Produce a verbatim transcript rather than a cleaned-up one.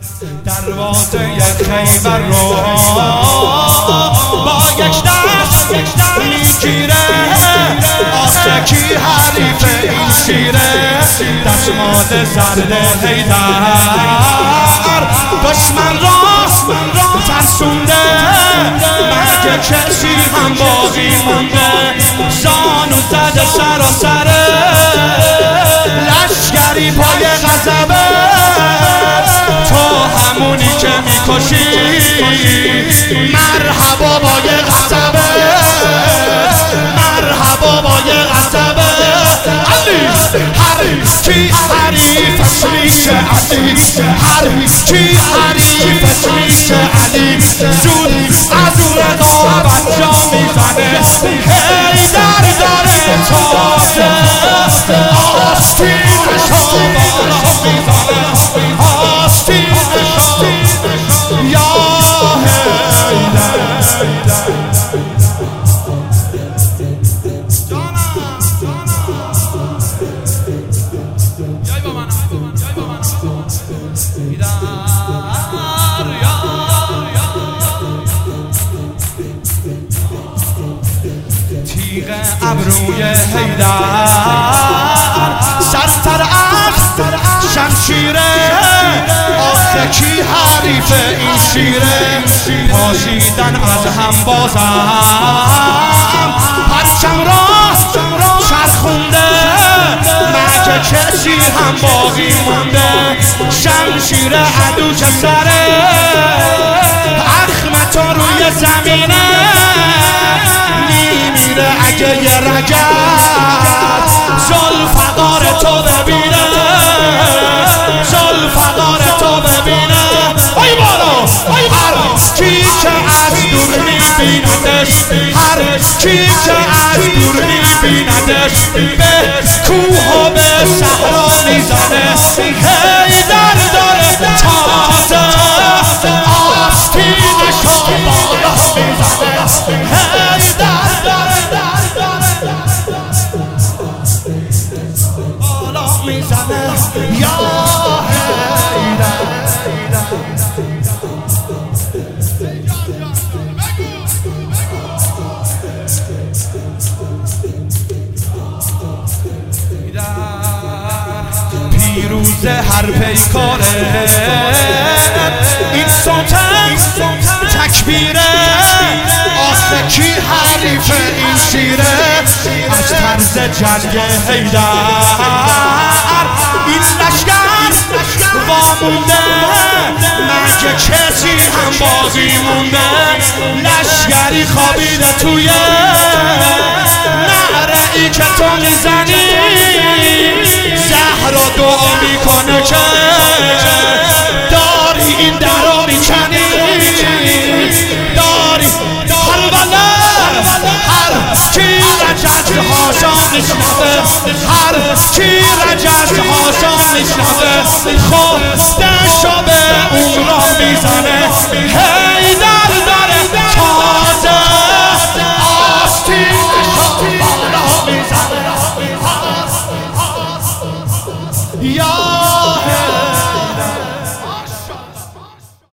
دروازه خیبر رو با یک دست میگیره. آخه کی حریف این شیره؟ دستمال زرد حیدر دشمن را ترسونده، مگه کسی هم باقی مونده؟ زانو زده سراسره لشکری پای غضبه، تو همونی که میکشی مرحبا با یه غضبه، مرحبا با یه غضبه. علی هر کی حریفش میشه علی، هر کی حریفش میشه علی، زود از رقابت جا میزنه. حیدر داره تازه آستینشو بالا میزنه، آستینشو یا حیدر. تیغ ابروی حیدر سرتر از شمشیره. آخه کی حریف این شیره؟ پاشیدن از هم بازم پرچم را چرخونده، مگه کسی هم باقی مونده؟ شمشیر عدو که سره اخمت روی زمینه میمیره. اگه یه رگت زلفقار تو ببینه، زلفقار تو ببینه. ای بالا هر کی که از دور میبیندش، هر کی که از دور میبیندش به کوه و به صحرا میزنه. حیدر داره تازه آستینشو بالا میزنه. حیدر داره بالا میزنه یا حیدر. پیروز هر پیکاره این صوتم تکبیره. آخه کی حریف این شیره؟ از طرز جنگ حیدر این لشکر وامونده، مگه کسی هم باقی مونده؟ لشکری خوابیده توی نعره ای که تو میزنی، زهرا دعا میکنه که داری این درو میکنی، داری کربلا. هر کی رجز هاشا میشنوه، هر کی رجز هاشا میشنوه خودشو به اون را میزنه.